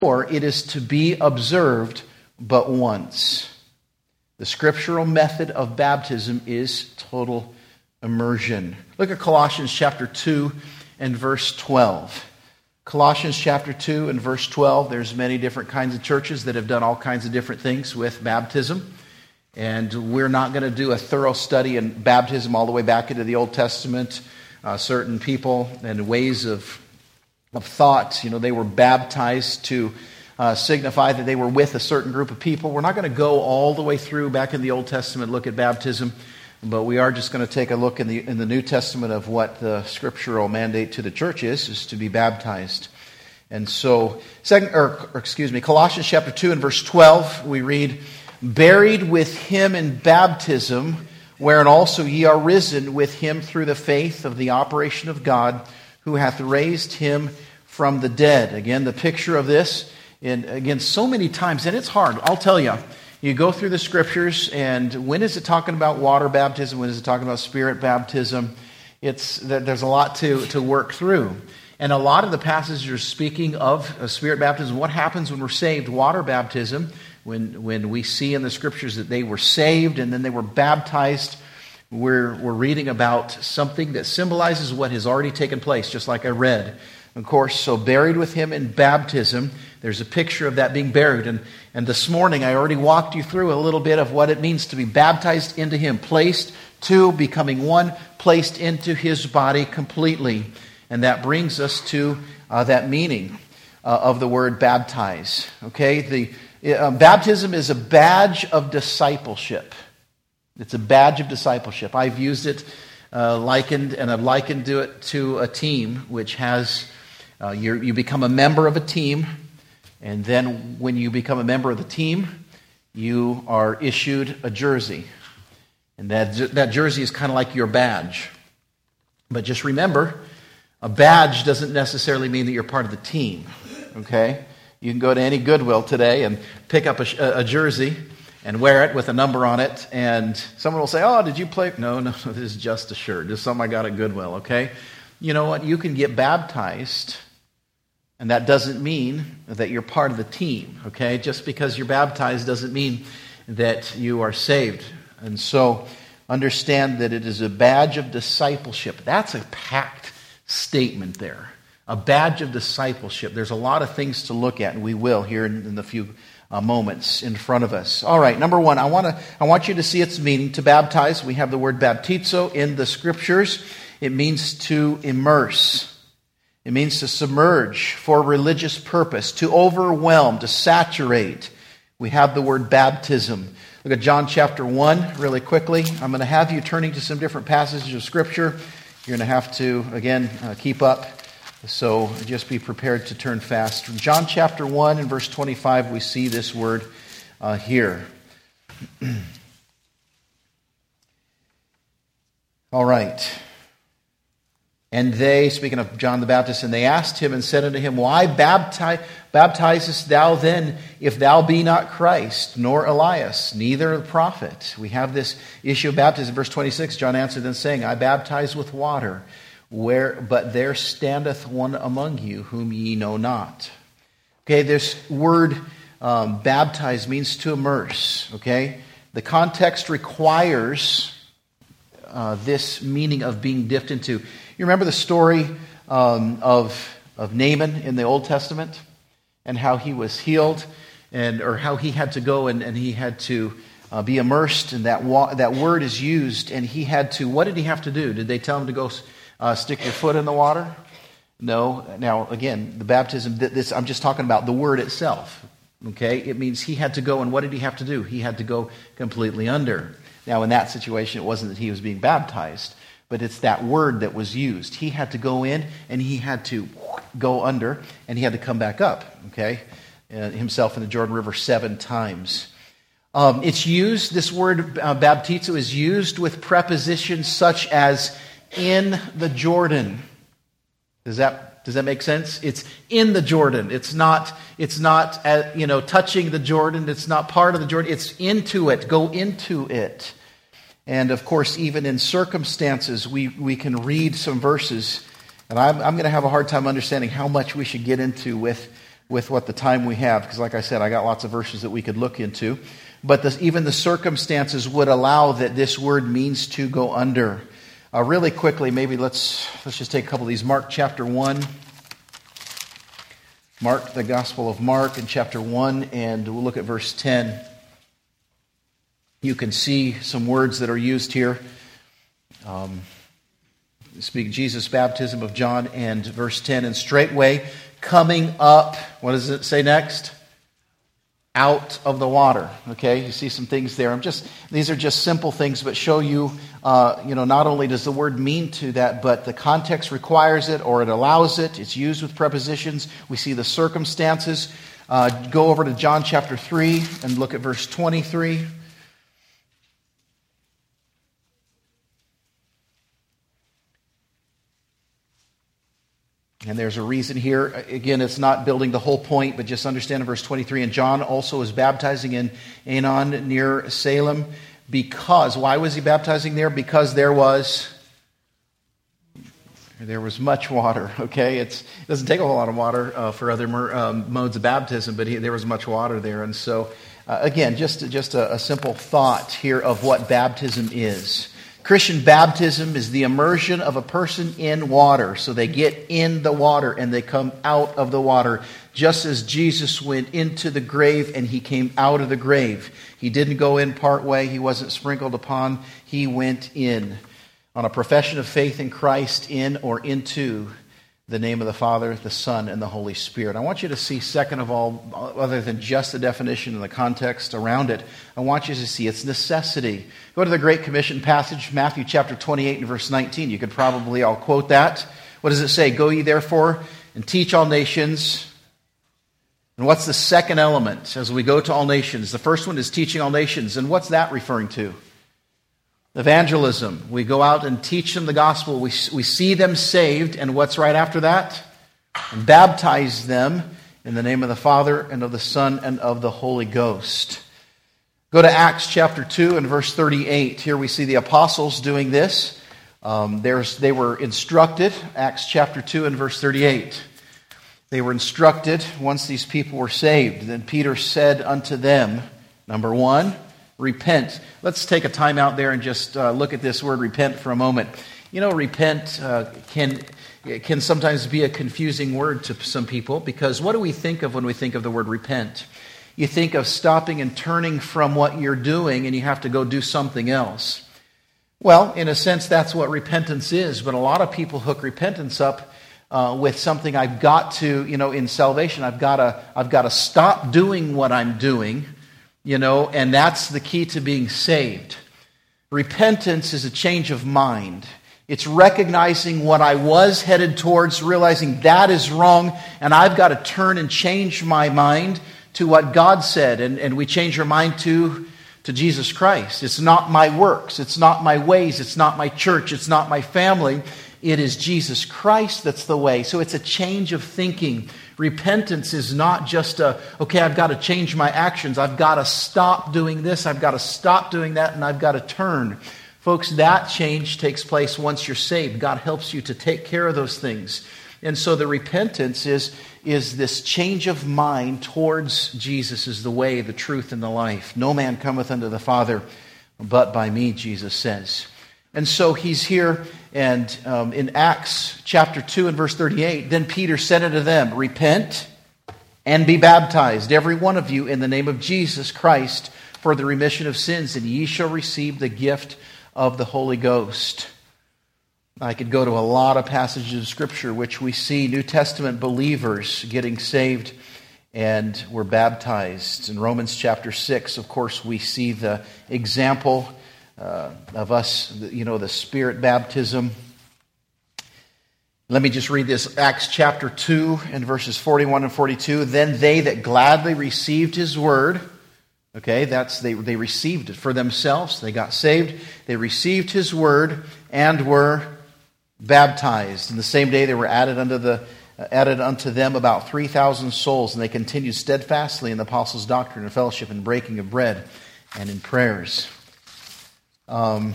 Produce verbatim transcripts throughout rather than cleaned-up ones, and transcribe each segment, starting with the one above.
or it is to be observed but once. The scriptural method of baptism is total immersion. Look at Colossians chapter two and verse twelve. Colossians chapter two and verse twelve, there's many different kinds of churches that have done all kinds of different things with baptism. And we're not going to do a thorough study in baptism all the way back into the Old Testament. Uh, certain people and ways of, of thought, you know, they were baptized to uh, signify that they were with a certain group of people. We're not going to go all the way through back in the Old Testament, look at baptism. But we are just going to take a look in the in the New Testament of what the scriptural mandate to the church is, is to be baptized. And so, second, or, or excuse me, Colossians chapter two and verse twelve, we read, "Buried with him in baptism, wherein also ye are risen with him through the faith of the operation of God, who hath raised him from the dead." Again, the picture of this, and again, so many times, and it's hard, I'll tell you. You go through the scriptures, and when is it talking about water baptism? When is it talking about spirit baptism? It's there's a lot to, to work through. And a lot of the passages are speaking of spirit baptism. What happens when we're saved? Water baptism, when when we see in the scriptures that they were saved and then they were baptized, we're, we're reading about something that symbolizes what has already taken place, just like I read. Of course, so buried with him in baptism, there's a picture of that being buried. And, and this morning, I already walked you through a little bit of what it means to be baptized into him. Placed, two, becoming one, placed into his body completely. And that brings us to uh, that meaning uh, of the word baptize. Okay, the uh, baptism is a badge of discipleship. It's a badge of discipleship. I've used it, uh, likened, and I've likened to it to a team, which has... Uh, you you become a member of a team, and then when you become a member of the team, you are issued a jersey. And that, that jersey is kind of like your badge. But just remember, a badge doesn't necessarily mean that you're part of the team, okay? You can go to any Goodwill today and pick up a, a jersey and wear it with a number on it, and someone will say, "Oh, did you play?" No, no, this is just a shirt. This is something I got at Goodwill, okay? You know what? You can get baptized, and that doesn't mean that you're part of the team, okay? Just because you're baptized doesn't mean that you are saved. And so understand that it is a badge of discipleship. That's a packed statement there. A badge of discipleship. There's a lot of things to look at, and we will here in, in the few uh, moments in front of us. All right, number one, I want to I want you to see its meaning. To baptize, we have the word baptizo in the scriptures. It means to immerse. It means to submerge for religious purpose, to overwhelm, to saturate. We have the word baptism. Look at John chapter one really quickly. I'm going to have you turning to some different passages of Scripture. You're going to have to, again, uh, keep up. So just be prepared to turn fast. From John chapter one and verse twenty-five, we see this word uh, here. All right. And they, speaking of John the Baptist, and they asked him and said unto him, "Why baptize, baptizest thou then, if thou be not Christ, nor Elias, neither the prophet?" We have this issue of baptism. Verse twenty-six, John answered them, saying, "I baptize with water, where but there standeth one among you, whom ye know not." Okay, this word um, baptize means to immerse. Okay, the context requires uh, this meaning of being dipped into. You remember the story um, of, of Naaman in the Old Testament and how he was healed, and or how he had to go and, and he had to uh, be immersed, and that wa- that word is used, and he had to, what did he have to do? Did they tell him to go uh, stick your foot in the water? No. Now, again, the baptism, this I'm just talking about the word itself. Okay? It means he had to go, and what did he have to do? He had to go completely under. Now, in that situation, it wasn't that he was being baptized, but it's that word that was used. He had to go in, and he had to go under, and he had to come back up, okay? Uh, himself in the Jordan River seven times. Um, it's used, this word uh, baptizo is used with prepositions such as in the Jordan. Does that does that make sense? It's in the Jordan. It's not it's not uh, you know touching the Jordan. It's not part of the Jordan. It's into it. Go into it. And of course, even in circumstances, we, we can read some verses, and I'm, I'm going to have a hard time understanding how much we should get into with with what the time we have, because like I said, I got lots of verses that we could look into. But the, even the circumstances would allow that this word means to go under. Uh, really quickly, maybe let's let's just take a couple of these. Mark chapter one. Mark, the Gospel of Mark in chapter one, and we'll look at verse ten. You can see some words that are used here. Um, speak Jesus' baptism of John, and verse ten, and straightway coming up, what does it say next? Out of the water. Okay, you see some things there. I'm just these are just simple things, but show you, uh, you know, not only does the word mean to that, but the context requires it or it allows it. It's used with prepositions. We see the circumstances. Uh, go over to John chapter three and look at verse twenty-three. And there's a reason here. Again, it's not building the whole point, but just understand in verse twenty-three. And John also was baptizing in Aenon near Salem because, why was he baptizing there? Because there was, there was much water, okay? It's, it doesn't take a whole lot of water uh, for other um, modes of baptism, but he, there was much water there. And so, uh, again, just, just a, a simple thought here of what baptism is. Christian baptism is the immersion of a person in water. So they get in the water and they come out of the water. Just as Jesus went into the grave and he came out of the grave. He didn't go in part way. He wasn't sprinkled upon. He went in on a profession of faith in Christ, in or into the name of the Father, the Son, and the Holy Spirit. I want you to see, second of all, other than just the definition and the context around it, I want you to see its necessity. Go to the Great Commission passage, Matthew chapter twenty-eight and verse nineteen. You could probably all quote that. What does it say? Go ye therefore and teach all nations. And what's the second element as we go to all nations? The first one is teaching all nations. And what's that referring to? Evangelism. We go out and teach them the gospel. We, we see them saved. And what's right after that? And baptize them in the name of the Father and of the Son and of the Holy Ghost. Go to Acts chapter two and verse thirty-eight. Here we see the apostles doing this. Um, there's, they were instructed. Acts chapter two and verse thirty-eight. They were instructed once these people were saved. Then Peter said unto them, number one, repent. Let's take a time out there and just uh, look at this word repent for a moment. You know, repent uh, can can sometimes be a confusing word to some people, because what do we think of when we think of the word repent? You think of stopping and turning from what you're doing and you have to go do something else. Well, in a sense, that's what repentance is, but a lot of people hook repentance up uh, with something I've got to, you know, in salvation, I've got to, I've got to stop doing what I'm doing. You know, and that's the key to being saved. Repentance is a change of mind. It's recognizing what I was headed towards, realizing that is wrong, and I've got to turn and change my mind to what God said. And, and we change our mind to, to Jesus Christ. It's not my works. It's not my ways. It's not my church. It's not my family. It is Jesus Christ that's the way. So it's a change of thinking. Repentance is not just a, okay, I've got to change my actions. I've got to stop doing this. I've got to stop doing that, and I've got to turn. Folks, that change takes place once you're saved. God helps you to take care of those things. And so the repentance is, is this change of mind towards Jesus is the way, the truth, and the life. No man cometh unto the Father but by me, Jesus says. And so he's here, and um, in Acts chapter two and verse thirty-eight, then Peter said unto them, repent and be baptized, every one of you, in the name of Jesus Christ, for the remission of sins, and ye shall receive the gift of the Holy Ghost. I could go to a lot of passages of Scripture which we see New Testament believers getting saved and were baptized. In Romans chapter six, of course, we see the example Uh, of us, you know, the Spirit baptism. Let me just read this. Acts chapter two and verses forty-one and forty-two. Then they that gladly received his word, okay, that's they, they received it for themselves. They got saved. They received his word and were baptized. And the same day they were added unto the uh, added unto them about three thousand souls, and they continued steadfastly in the apostles' doctrine and fellowship and breaking of bread and in prayers. Um,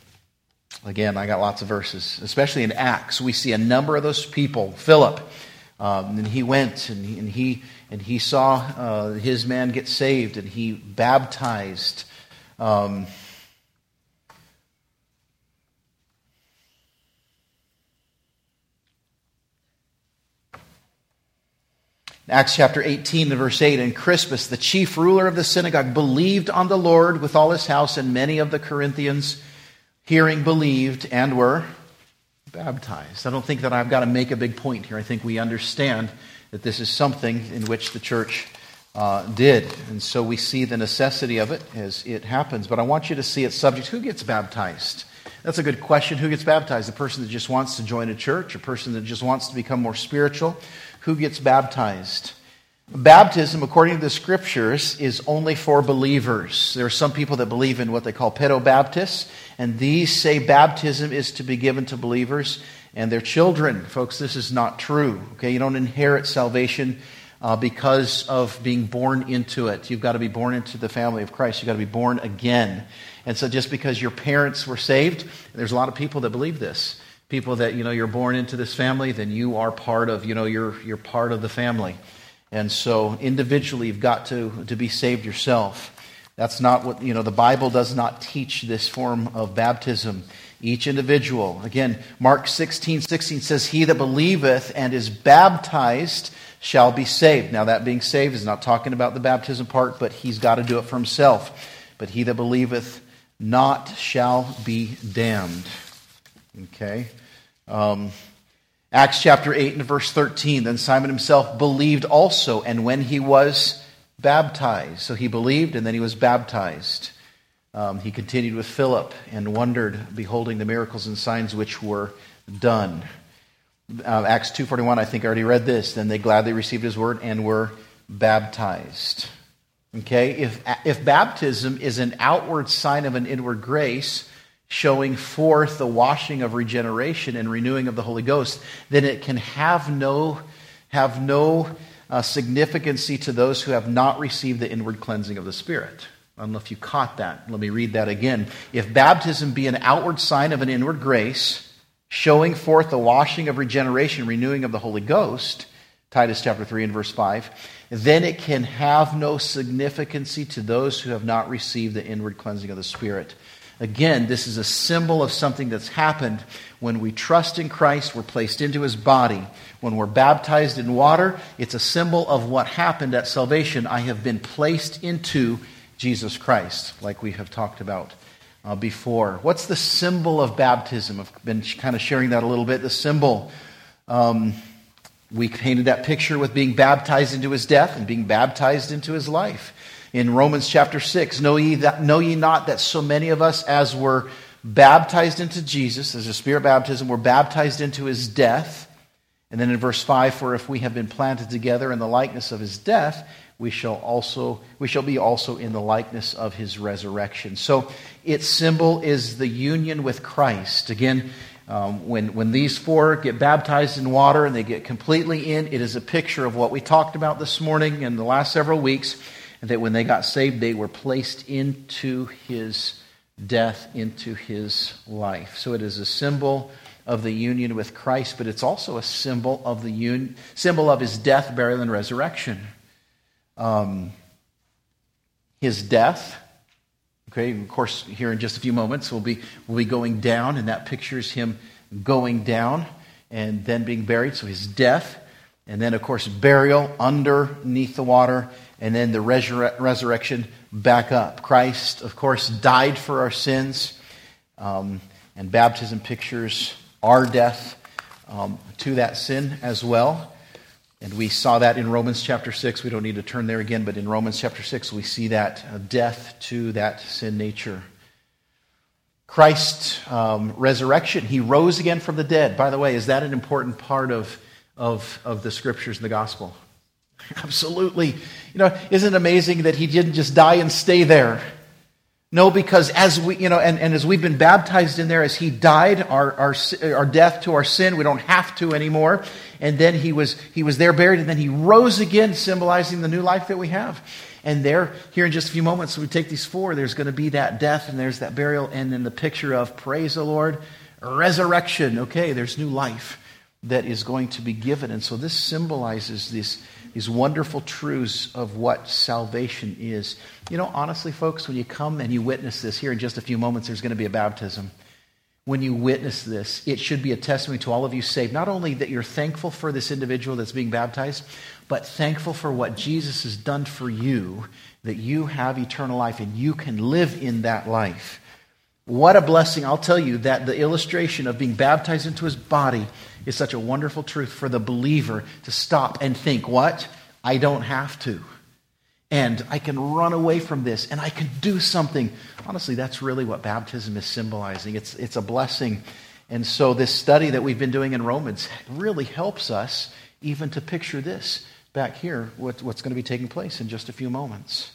again, I got lots of verses, especially in Acts. We see a number of those people. Philip, Um, and he went and he and he, and he saw uh, his man get saved, and he baptized. Um, Acts chapter eighteen and verse eight, and Crispus, the chief ruler of the synagogue, believed on the Lord with all his house, and many of the Corinthians, hearing, believed and were baptized. I don't think that I've got to make a big point here. I think we understand that this is something in which the church uh, did. And so we see the necessity of it as it happens. But I want you to see its subject. Who gets baptized? That's a good question. Who gets baptized? The person that just wants to join a church? A person that just wants to become more spiritual? Who gets baptized? Baptism, according to the Scriptures, is only for believers. There are some people that believe in what they call pedobaptists, and these say baptism is to be given to believers and their children. Folks, this is not true. Okay, you don't inherit salvation uh, because of being born into it. You've got to be born into the family of Christ. You've got to be born again. And so just because your parents were saved, there's a lot of people that believe this. People that, you know, you're born into this family, then you are part of, you know, you're you're part of the family. And so individually you've got to, to be saved yourself. That's not what, you know, the Bible does not teach this form of baptism. Each individual, again, Mark sixteen sixteen says, he that believeth and is baptized shall be saved. Now that being saved is not talking about the baptism part, but he's got to do it for himself. But he that believeth not shall be damned. Okay. Um, Acts chapter eight and verse thirteen, then Simon himself believed also, and when he was baptized. So he believed and then he was baptized. Um, he continued with Philip and wondered, beholding the miracles and signs which were done. Uh, Acts two forty-one, I think I already read this. Then they gladly received his word and were baptized. Okay, if, if baptism is an outward sign of an inward grace, showing forth the washing of regeneration and renewing of the Holy Ghost, then it can have no, have no uh, significancy to those who have not received the inward cleansing of the Spirit. I don't know if you caught that. Let me read that again. If baptism be an outward sign of an inward grace, showing forth the washing of regeneration, renewing of the Holy Ghost, Titus chapter three and verse five, then it can have no significancy to those who have not received the inward cleansing of the Spirit. Again, this is a symbol of something that's happened when we trust in Christ, we're placed into His body. When we're baptized in water, it's a symbol of what happened at salvation. I have been placed into Jesus Christ, like we have talked about uh, before. What's the symbol of baptism? I've been kind of sharing that a little bit. The symbol, um, we painted that picture with being baptized into His death and being baptized into His life. In Romans chapter six, know ye, that, know ye not that so many of us as were baptized into Jesus, as a spirit baptism, were baptized into His death. And then in verse five, for if we have been planted together in the likeness of His death, we shall also we shall be also in the likeness of His resurrection. So its symbol is the union with Christ. Again, um, when, when these four get baptized in water and they get completely in, it is a picture of what we talked about this morning and the last several weeks. And that when they got saved, they were placed into His death, into His life. So it is a symbol of the union with Christ, but it's also a symbol of the un- symbol of His death, burial, and resurrection. Um, his death. Okay, of course, here in just a few moments, we'll be we'll be going down, and that pictures Him going down and then being buried. So His death, and then of course burial underneath the water. And then the resur- resurrection back up. Christ, of course, died for our sins. Um, and baptism pictures our death um, to that sin as well. And we saw that in Romans chapter six. We don't need to turn there again, but in Romans chapter six, we see that uh, death to that sin nature. Christ's um, resurrection, He rose again from the dead. By the way, is that an important part of, of, of the Scriptures and the gospel? Absolutely. You know, isn't it amazing that He didn't just die and stay there? No, because as we, you know, and, and as we've been baptized in there, as He died our, our our death to our sin, we don't have to anymore. And then He was He was there buried, and then He rose again, symbolizing the new life that we have. And there, here in just a few moments, we take these four, there's going to be that death, and there's that burial, and then the picture of, praise the Lord, resurrection. Okay, there's new life. that is going to be given. And so this symbolizes this, these wonderful truths of what salvation is. You know, honestly, folks, when you come and you witness this, here in just a few moments, there's going to be a baptism. When you witness this, it should be a testimony to all of you saved. Not only that you're thankful for this individual that's being baptized, but thankful for what Jesus has done for you, that you have eternal life and you can live in that life. What a blessing. I'll tell you that the illustration of being baptized into his body is such a wonderful truth for the believer to stop and think, what? I don't have to. And I can run away from this, and I can do something. Honestly, that's really what baptism is symbolizing. It's, it's a blessing. And so this study that we've been doing in Romans really helps us even to picture this back here, what, what's going to be taking place in just a few moments.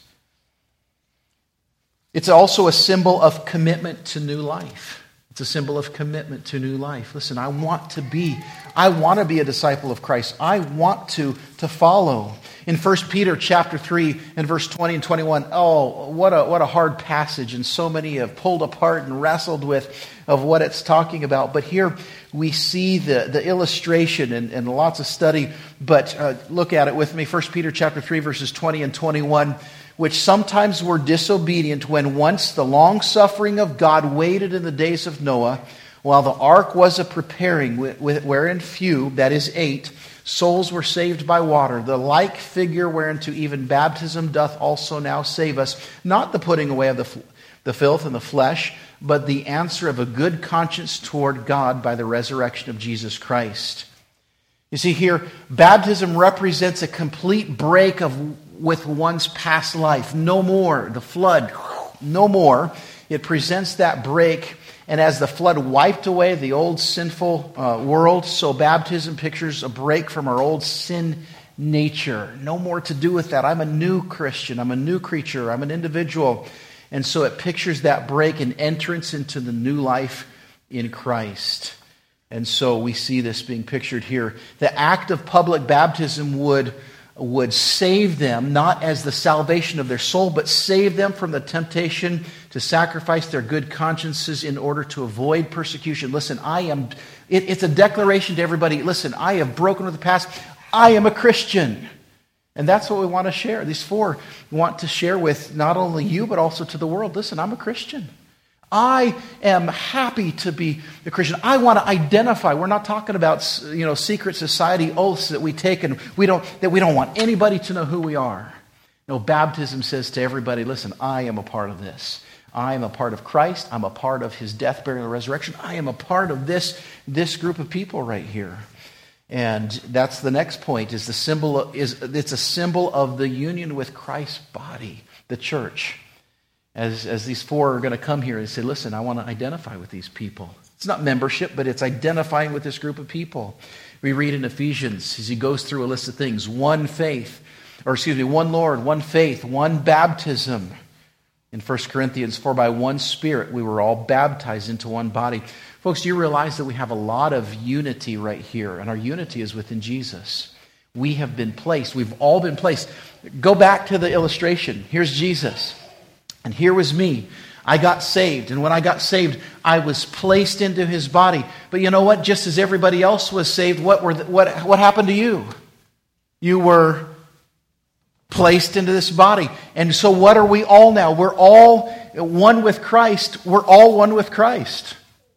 It's also a symbol of commitment to new life. It's a symbol of commitment to new life. Listen, I want to be, I want to be a disciple of Christ. I want to, to follow. In First Peter chapter three and verse twenty and twenty-one, oh, what a what a hard passage, and so many have pulled apart and wrestled with of what it's talking about. But here we see the, the illustration and, and lots of study, but uh, look at it with me. First Peter chapter three, verses twenty and twenty-one, which sometimes were disobedient when once the long suffering of God waited in the days of Noah, while the ark was a preparing, wherein few, that is eight, souls were saved by water. The like figure whereunto even baptism doth also now save us, not the putting away of the, the filth and the flesh, but the answer of a good conscience toward God by the resurrection of Jesus Christ. You see here, baptism represents a complete break of with one's past life. No more. The flood, no more. It presents that break. And as the flood wiped away the old sinful uh, world, so baptism pictures a break from our old sin nature. No more to do with that. I'm a new Christian. I'm a new creature. I'm an individual. And so it pictures that break and entrance into the new life in Christ. And so we see this being pictured here. The act of public baptism would would save them, not as the salvation of their soul, but save them from the temptation to sacrifice their good consciences in order to avoid persecution. Listen, I am, it, it's a declaration to everybody, listen, I have broken with the past. I am a Christian. And that's what we want to share. These four want to share with not only you, but also to the world. Listen, I'm a Christian. I am happy to be a Christian. I want to identify. We're not talking about, you know, secret society oaths that we take and we don't that we don't want anybody to know who we are. No, baptism says to everybody, listen, I am a part of this. I am a part of Christ. I'm a part of his death, burial, and resurrection. I am a part of this, this group of people right here. And that's the next point, is the symbol of, is it's a symbol of the union with Christ's body, the church. As, as these four are going to come here and say, listen, I want to identify with these people. It's not membership, but it's identifying with this group of people. We read in Ephesians, as he goes through a list of things, one faith, or excuse me, one Lord, one faith, one baptism. In First Corinthians, for by one Spirit we were all baptized into one body. Folks, do you realize that we have a lot of unity right here, and our unity is within Jesus. We have been placed. We've all been placed. Go back to the illustration. Here's Jesus. And here was me. I got saved. And when I got saved, I was placed into his body. But you know what? Just as everybody else was saved, what were the, what, what happened to you? You were placed into this body. And so what are we all now? We're all one with Christ. We're all one with Christ.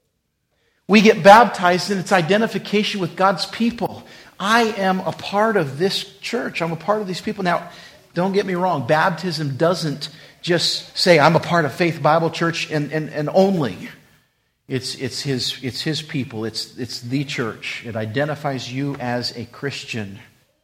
We get baptized, and it's identification with God's people. I am a part of this church. I'm a part of these people. Now, don't get me wrong. Baptism doesn't just say, I'm a part of Faith Bible Church and, and, and only. It's, it's, his, it's his people. It's, it's the church. It identifies you as a Christian.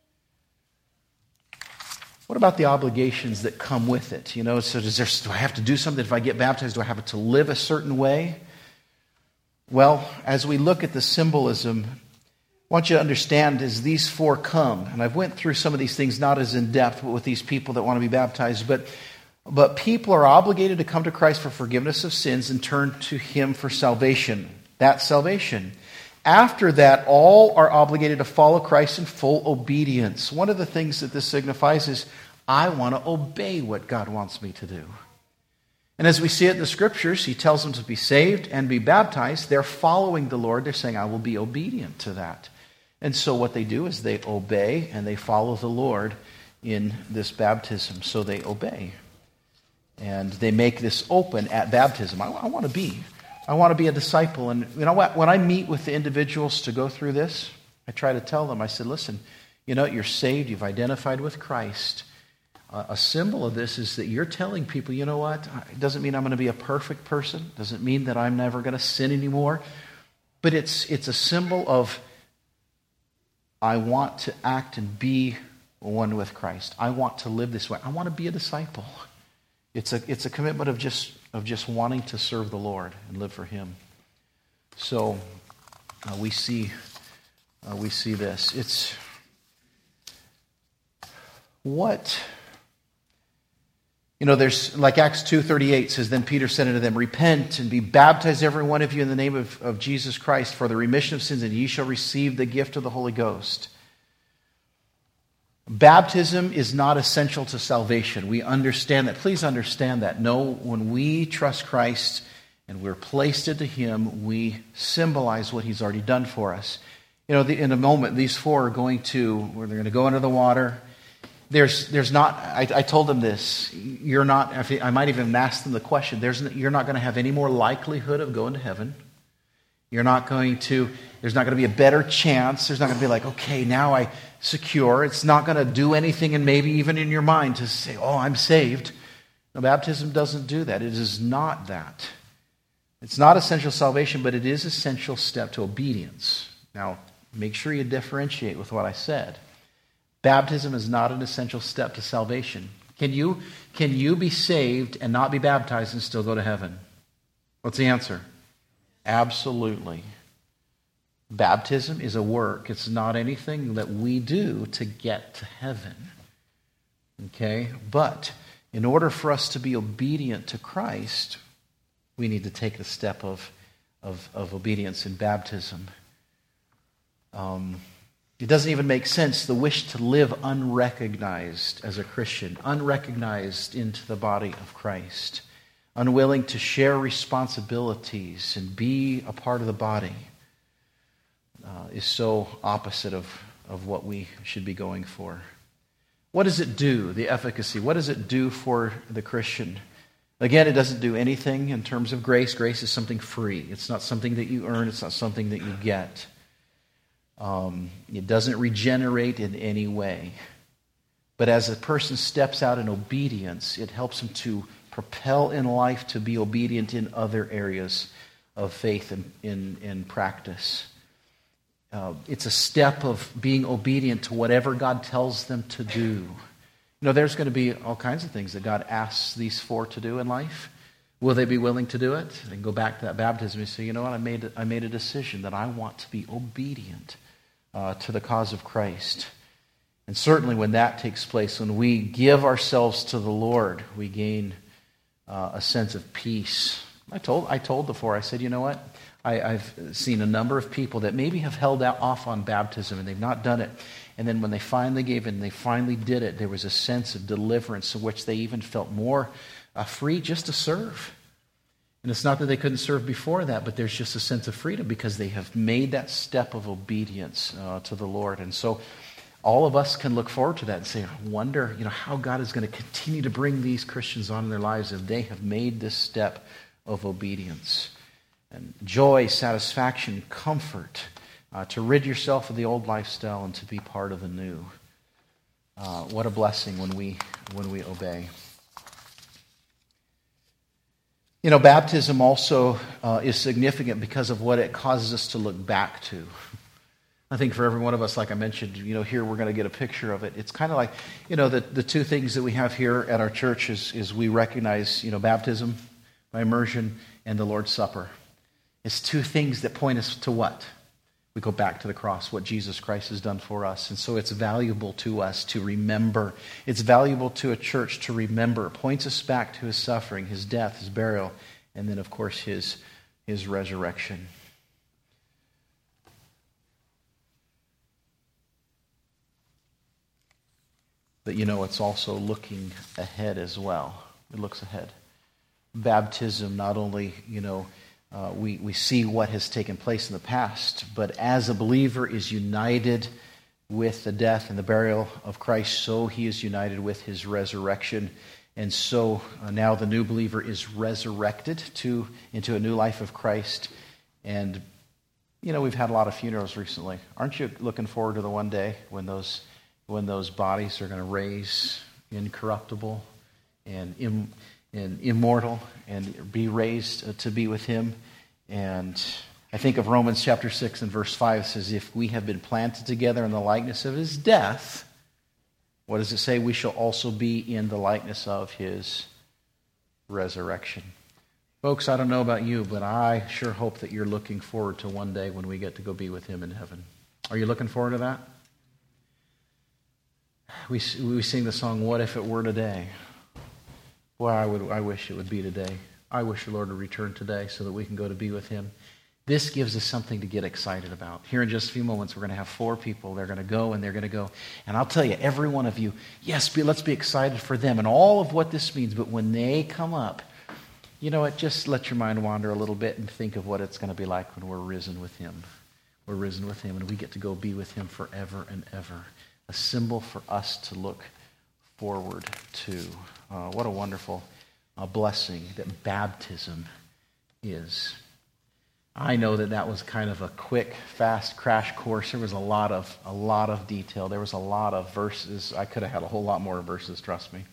What about the obligations that come with it? You know, so does there, do I have to do something if I get baptized? Do I have to live a certain way? Well, as we look at the symbolism, I want you to understand as these four come, and I've went through some of these things not as in depth, but with these people that want to be baptized, but But people are obligated to come to Christ for forgiveness of sins and turn to him for salvation. That's salvation. After that, all are obligated to follow Christ in full obedience. One of the things that this signifies is, I want to obey what God wants me to do. And as we see it in the Scriptures, he tells them to be saved and be baptized. They're following the Lord. They're saying, I will be obedient to that. And so what they do is they obey and they follow the Lord in this baptism. So they obey. And they make this open at baptism. I, I want to be. I want to be a disciple. And you know what? When I meet with the individuals to go through this, I try to tell them, I said, listen, you know, you're saved. You've identified with Christ. Uh, a symbol of this is that you're telling people, you know what? It doesn't mean I'm going to be a perfect person. It doesn't mean that I'm never going to sin anymore. But it's it's a symbol of I want to act and be one with Christ. I want to live this way. I want to be a disciple. It's a it's a commitment of just of just wanting to serve the Lord and live for Him. So uh, we see uh, we see this. It's what you know. There's like Acts two thirty-eight says. Then Peter said unto them, repent and be baptized every one of you in the name of, of Jesus Christ for the remission of sins, and ye shall receive the gift of the Holy Ghost. Baptism is not essential to salvation. We understand that. Please understand that. No, when we trust Christ and we're placed into Him, we symbolize what He's already done for us. You know, the, in a moment, these four are going to, where they're going to go into the water. There's, there's not. I, I told them this. You're not. I might even ask them the question. There's, you're not going to have any more likelihood of going to heaven. You're not going to. There's not going to be a better chance. There's not going to be like, okay, now I secure. It's not going to do anything, and maybe even in your mind to say, oh, I'm saved. No, baptism doesn't do that. It is not that. It's not essential salvation, but it is an essential step to obedience. Now, make sure you differentiate with what I said. Baptism is not an essential step to salvation. Can you, can you be saved and not be baptized and still go to heaven? What's the answer? Absolutely. Baptism is a work. It's not anything that we do to get to heaven. Okay? But in order for us to be obedient to Christ, we need to take the step of, of, of obedience in baptism. Um, it doesn't even make sense, the wish to live unrecognized as a Christian, unrecognized into the body of Christ, unwilling to share responsibilities and be a part of the body, uh, is so opposite of, of what we should be going for. What does it do, the efficacy? What does it do for the Christian? Again, it doesn't do anything in terms of grace. Grace is something free. It's not something that you earn. It's not something that you get. Um, it doesn't regenerate in any way. But as a person steps out in obedience, it helps him to propel in life to be obedient in other areas of faith and in, in practice. Uh, it's a step of being obedient to whatever God tells them to do. You know, there's going to be all kinds of things that God asks these four to do in life. Will they be willing to do it? And go back to that baptism and say, you know what, I made, I made a decision that I want to be obedient uh, to the cause of Christ. And certainly when that takes place, when we give ourselves to the Lord, we gain uh, a sense of peace. I told I told the four, I said, you know what, I, I've seen a number of people that maybe have held out off on baptism and they've not done it. And then when they finally gave in, they finally did it, there was a sense of deliverance in which they even felt more uh, free just to serve. And it's not that they couldn't serve before that, but there's just a sense of freedom because they have made that step of obedience uh, to the Lord. And so all of us can look forward to that and say, I wonder, you know, how God is going to continue to bring these Christians on in their lives if they have made this step of obedience. And joy, satisfaction, comfort, uh, to rid yourself of the old lifestyle and to be part of the new. Uh, what a blessing when we when we obey. You know, baptism also uh, is significant because of what it causes us to look back to. I think for every one of us, like I mentioned, you know, here we're going to get a picture of it. It's kind of like, you know, the, the two things that we have here at our church is, is we recognize, you know, baptism by immersion and the Lord's Supper. It's two things that point us to what? We go back to the cross, what Jesus Christ has done for us. And so it's valuable to us to remember. It's valuable to a church to remember. It points us back to His suffering, His death, His burial, and then, of course, His, His resurrection. But, you know, it's also looking ahead as well. It looks ahead. Baptism not only, you know, uh, we, we see what has taken place in the past. But as a believer is united with the death and the burial of Christ, so he is united with his resurrection. And so uh, now the new believer is resurrected to into a new life of Christ. And, you know, we've had a lot of funerals recently. Aren't you looking forward to the one day when those when those bodies are going to raise incorruptible and, im, and immortal and be raised to be with him? And I think of Romans chapter six and verse five. It says, if we have been planted together in the likeness of his death, what does it say? We shall also be in the likeness of his resurrection. Folks, I don't know about you, but I sure hope that you're looking forward to one day when we get to go be with him in heaven. Are you looking forward to that? We we sing the song, What If It Were Today? Boy, I would I wish it would be today. I wish the Lord would return today so that we can go to be with him. This gives us something to get excited about. Here in just a few moments, we're going to have four people. They're going to go and they're going to go. And I'll tell you, every one of you, yes, be, let's be excited for them and all of what this means. But when they come up, you know what, just let your mind wander a little bit and think of what it's going to be like when we're risen with him. We're risen with him and we get to go be with him forever and ever. A symbol for us to look forward to. Uh, what a wonderful uh, blessing that baptism is. I know that that was kind of a quick, fast crash course. There was a lot of a lot of detail. There was a lot of verses. I could have had a whole lot more verses, trust me.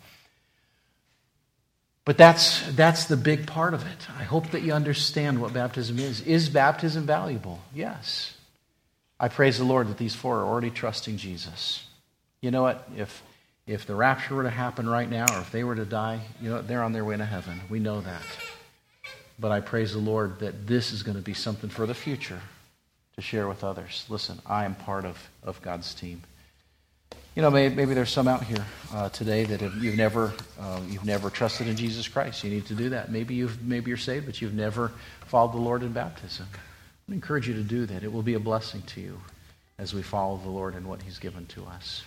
But that's that's the big part of it. I hope that you understand what baptism is. Is baptism valuable? Yes. I praise the Lord that these four are already trusting Jesus. You know what? If if the rapture were to happen right now, or if they were to die, you know what? They're on their way to heaven. We know that. But I praise the Lord that this is going to be something for the future to share with others. Listen, I am part of, of God's team. You know, maybe, maybe there's some out here uh, today that have, you've never uh, you've never trusted in Jesus Christ. You need to do that. Maybe you've maybe you're saved, but you've never followed the Lord in baptism. I encourage you to do that. It will be a blessing to you as we follow the Lord and what he's given to us.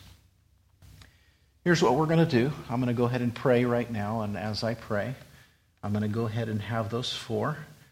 Here's what we're going to do. I'm going to go ahead and pray right now, and as I pray, I'm going to go ahead and have those four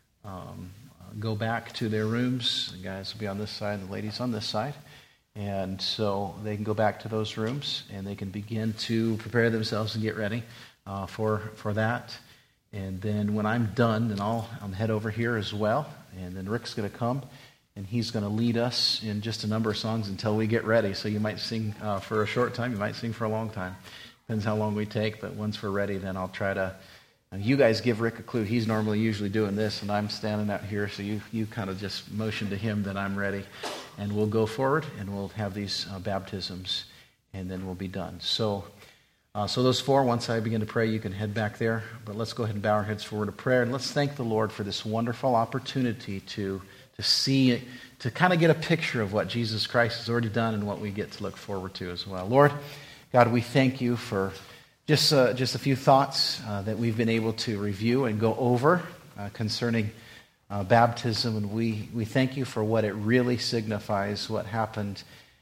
um, go back to their rooms. The guys will be on this side, the ladies on this side. And so they can go back to those rooms and they can begin to prepare themselves and get ready uh, for, for that. And then when I'm done, then I'll, I'll head over here as well. And then Rick's going to come and he's going to lead us in just a number of songs until we get ready. So you might sing uh, for a short time, you might sing for a long time. Depends how long we take, but once we're ready, then I'll try to... You guys give Rick a clue. He's normally usually doing this, and I'm standing out here, so you, you kind of just motion to him that I'm ready. And we'll go forward, and we'll have these uh, baptisms, and then we'll be done. So uh, so those four, once I begin to pray, you can head back there. But let's go ahead and bow our heads forward to prayer, and let's thank the Lord for this wonderful opportunity to, to see, to kind of get a picture of what Jesus Christ has already done and what we get to look forward to as well. Lord, God, we thank you for... Just uh, just a few thoughts uh, that we've been able to review and go over uh, concerning uh, baptism. And we, we thank you for what it really signifies, what happened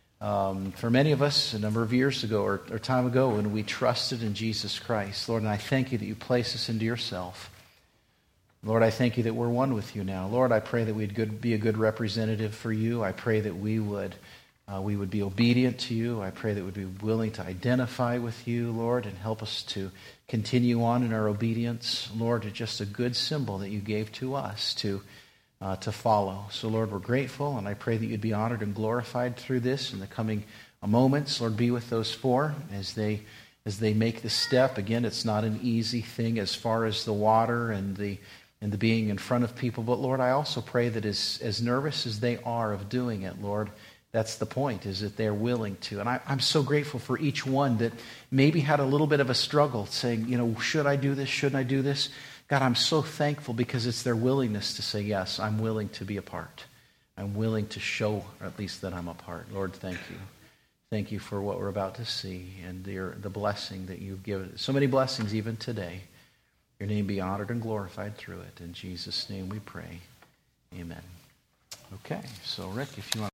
um, for many of us a number of years ago or, or time ago when we trusted in Jesus Christ. Lord, and I thank you that you place us into yourself. Lord, I thank you that we're one with you now. Lord, I pray that we'd good, be a good representative for you. I pray that we would... Uh, we would be obedient to you. I pray that we'd be willing to identify with you, Lord, and help us to continue on in our obedience. Lord, it's just a good symbol that you gave to us to uh, to follow. So, Lord, we're grateful, and I pray that you'd be honored and glorified through this in the coming moments. Lord, be with those four as they as they make the step. Again, it's not an easy thing as far as the water and the and the being in front of people. But, Lord, I also pray that as, as nervous as they are of doing it, Lord, that's the point, is that they're willing to. And I, I'm so grateful for each one that maybe had a little bit of a struggle saying, you know, should I do this? Shouldn't I do this? God, I'm so thankful because it's their willingness to say, yes, I'm willing to be a part. I'm willing to show at least that I'm a part. Lord, thank you. Thank you for what we're about to see and the, the blessing that you've given. So many blessings even today. Your name be honored and glorified through it. In Jesus' name we pray. Amen. Okay, so Rick, if you want